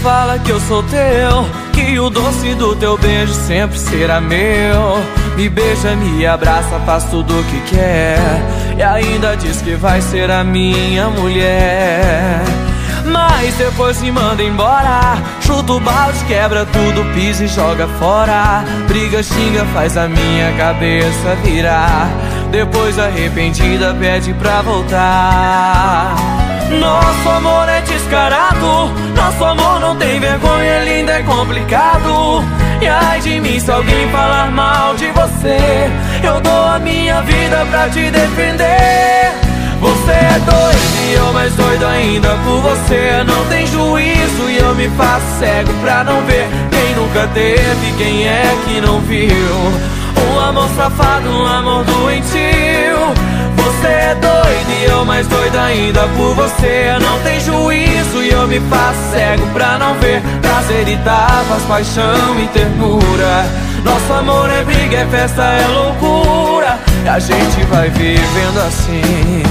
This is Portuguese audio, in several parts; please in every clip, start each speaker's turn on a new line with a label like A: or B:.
A: fala que eu sou teu, que o doce do teu beijo sempre será meu. Me beija, me abraça, faz tudo o que quer, e ainda diz que vai ser a minha mulher. Mas depois me manda embora, chuta o balde, quebra tudo, pisa e joga fora. Briga, xinga, faz a minha cabeça virar. Depois arrependida pede pra voltar. Nosso amor é descarado, nosso amor não tem vergonha, é lindo, é complicado. E ai de mim se alguém falar mal de você, eu dou a minha vida pra te defender. Você é doido e eu mais doido ainda por você. Não tem juízo e eu me faço cego pra não ver. Quem nunca teve, quem é que não viu? Um amor safado, um amor doentio. Você é doido e eu mais doido ainda por você. Não tem juízo e eu me faço cego pra não ver. Prazer e tapas, paixão e ternura. Nosso amor é briga, é festa, é loucura, e a gente vai vivendo assim.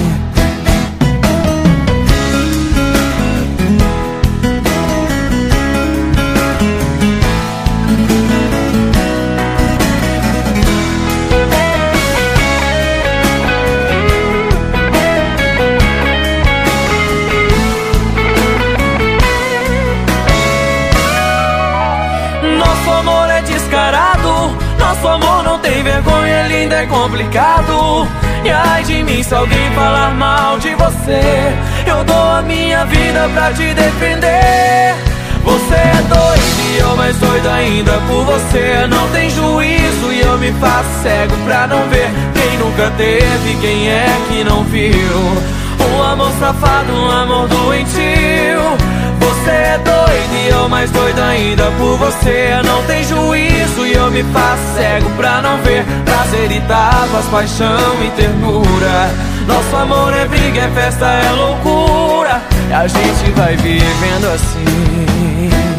A: Nosso amor é descarado, nosso amor não tem vergonha, é lindo, é complicado. E ai de mim se alguém falar mal de você, eu dou a minha vida pra te defender. Você é doido e eu mais doido ainda por você. Não tem juízo e eu me faço cego pra não ver. Quem nunca teve, quem é que não viu? Um amor safado, um amor doentio. Você é doido e eu mais doido ainda por você. Não tem juízo e eu me faço cego pra não ver. Prazer e tapas, paixão e ternura. Nosso amor é briga, é festa, é loucura, e a gente vai vivendo assim.